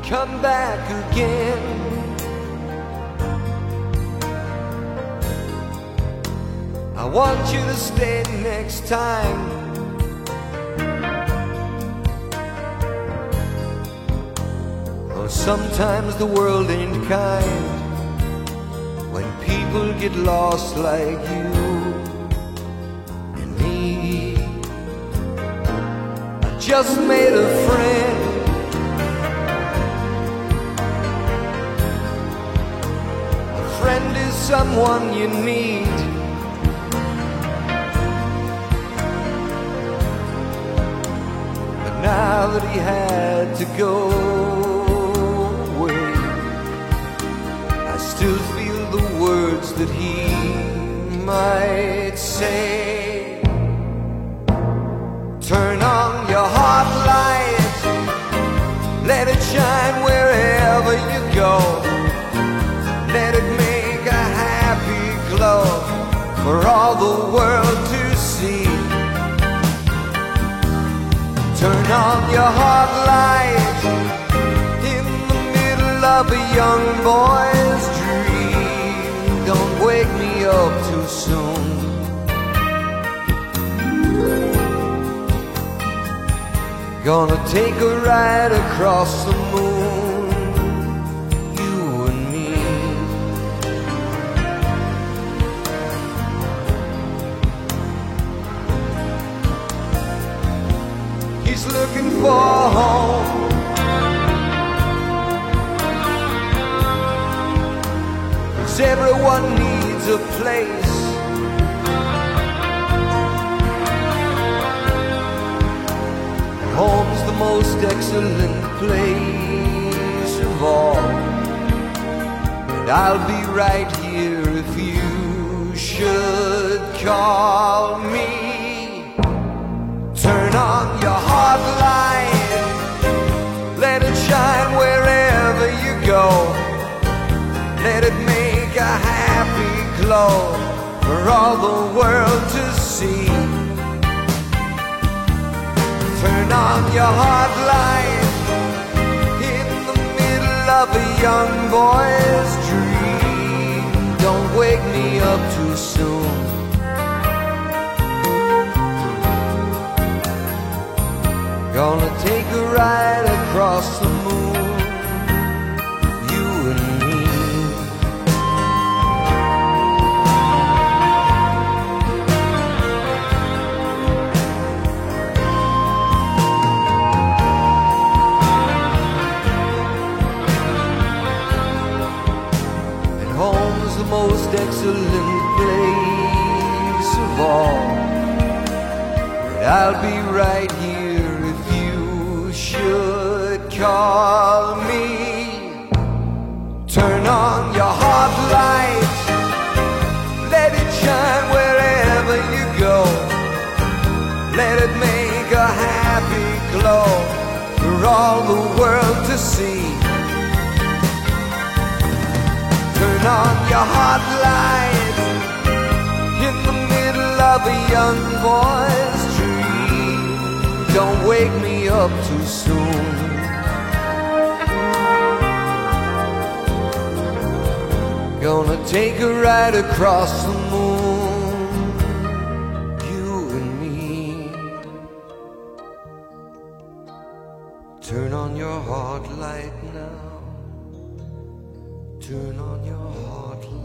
come back again. I want you to stay next time. Oh, sometimes the world ain't kind when people get lost like you and me. I just made a friend. A friend is someone you need. But now that he had to go away, I still feel the words that he might say. Turn on your heart light, let it shine wherever you go. Let it make a happy glow for all the world to see. Turn on your heart light in the middle of a young boy's dream. Don't wake me up too soon. Gonna take a ride across the moon, you and me. He's looking for home, 'cause everyone needs a place. Home's the most excellent place of all. And I'll be right here if you should call me. Turn on your heart light, let it shine wherever you go. Let it make a happy glow for all the world to see. Turn on your heart light in the middle of a young boy's dream. Don't wake me up too soon. Gonna take a ride across the moon, you and me. Home's the most excellent place of all. But I'll be right here if you should call me. Turn on your heart light, let it shine wherever you go. Let it make a happy glow for all the world to see. Turn on your heart light in the middle of a young boy's dream. Don't wake me up too soon. Gonna take a ride across the moon, you and me. Turn on your heart light now. Turn on your heart light.